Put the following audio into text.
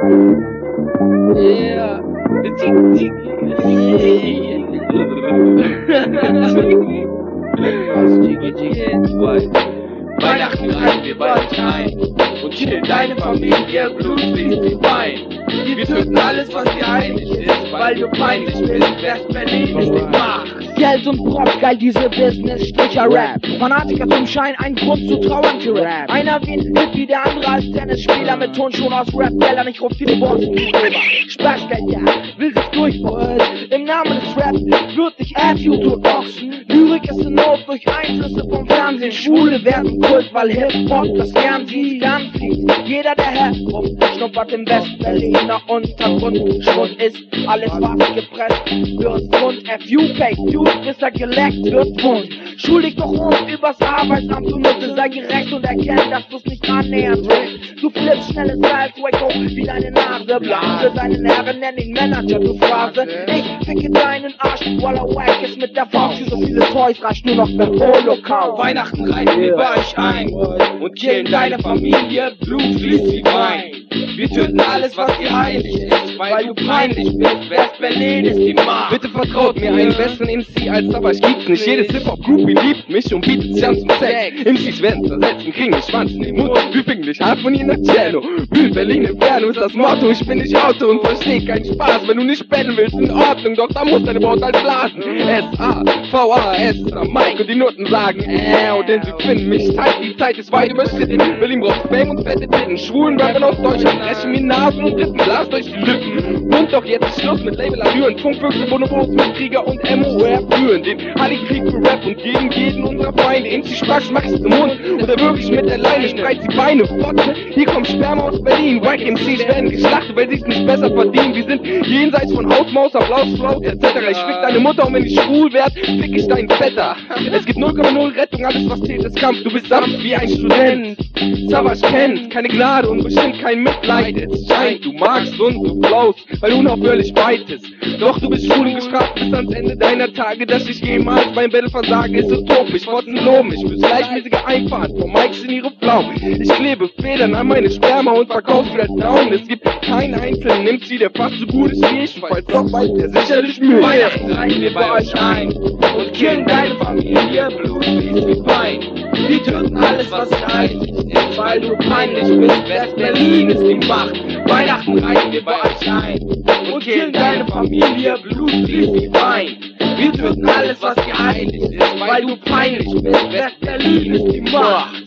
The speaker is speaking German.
Yeah, Weihnachten reiten wir bei euch ein und chillen deine Familie, Blut fließt wie Wein. Wir töten alles, was dir heilig ist, weil du peinlich bist. West-Berlin ist die Macht. Geld und Prop, geil diese Business-Stricher-Rap. Fanatiker zum Schein, ein Grund zu trauern für Rap. Einer wie ein Hippie, der andere als Tennisspieler mit Turnschuhen aus Rap-Geldern. Ich ruf viele Bossen Spaßgeld, ja, will sich durchbohren. Im Namen des Rap wird dich Attitude boxen. Lyrik ist in Not durch Einflüsse vom Fernsehen. Schwule werden Kult, weil Hip-Hop das gern sieht, gern fließt. Jeder, der herkommt, schnuppert im West-Berliner Untergrund. Schwund ist alles, was gepresst wird. Und FU-Pay, bis er geleckt wird. Wund. Schul dich doch übers Arbeitsamt und Mitte. Sei gerecht und erkenn, dass du's nicht annähernd willst. Du flippst schnelles Salz, Waco, wie deine Nase. Blase, deine Nerven nenn ihn Manager, du Phrase. Ich ficke deinen Arsch, Walla Wack ist mit der Faust. Für so viele Toys reicht nur noch der Holocaust. Weihnachten reiten wir bei euch ein und killen deine Familie, Blut fließt wie Wein. Wir töten alles, was dir heilig ist, weil du peinlich bist. West-Berlin ist die Macht. Bitte vertraut mir, einen besseren MC als Savage gibt's nicht. Jedes Hip-Hop-Groupie liebt mich und bietet sich an zum Sex. MCs werden zersetzen, kriegen den Schwanz in den Mund. Wir ficken dich hart von ihnen nach Cello. Bühl Berlin Inferno ist das Motto. Ich bin nicht Auto und versteh keinen Spaß. Wenn du nicht betteln willst, in Ordnung, doch da muss deine Braut halt blasen. S-A-V-A-S ist am Mic und die Noten sagen denn sie finden mich tight, die Zeit ist weit überschritten. Berlin braucht Fame und fette Titten. Schwulen Rappern aus Deutschland brechen mir Nasen und Rippen, blast euch die Lippen. Und doch jetzt ist Schluss mit Label Allüren. Funkfüchse, Bonobos mit Krieger und MOR führen den Hallikrieg für Rap und gegen jeden unserer Feinde. MC Spaß mach ich zum Mund oder wirklich mit der Leine spreit sie Beine. Fotze, hier kommt Sperma aus Berlin. Wack MCs werden geschlachtet, weil sie's nicht besser verdienen. Wir sind jenseits von Hausmaus, Applaus, Flow, etc. Ich fick deine Mutter und wenn ich schwul werd, fick ich deinen Vetter. Es gibt 0,0 Rettung, alles was zählt ist Kampf. Du bist sanft wie ein Student. Savage kennt keine Gnade und bestimmt kein Mitleid. Es scheint, du magst und du flowst, weil du unaufhörlich weitest. Doch du bist schwul und gestraft bis ans Ende deiner Tage. Dass ich jemals beim Battle versage, ist utopisch. Fotzen loben mich fürs gleichmäßige Einfahren von Mikes in ihre Pflaumen. Ich klebe Federn an meine Sperma und verkauf's wieder down. Es gibt keinen einzelnen MC, der fast so gut ist wie ich. Falls doch weiß der sicherlich Mühe. Weihnachten reiten wir bei euch ein und killen deine Familie, Blut fließt wie Wein. Wir töten alles, was dir heilig ist, weil du peinlich bist. West-Berlin ist die Macht. Weihnachten reiten wir bei euch ein und killen deine Familie, Blut fließt wie Wein. Wir töten alles, was dir heilig ist, weil du peinlich bist. West-Berlin ist die Macht.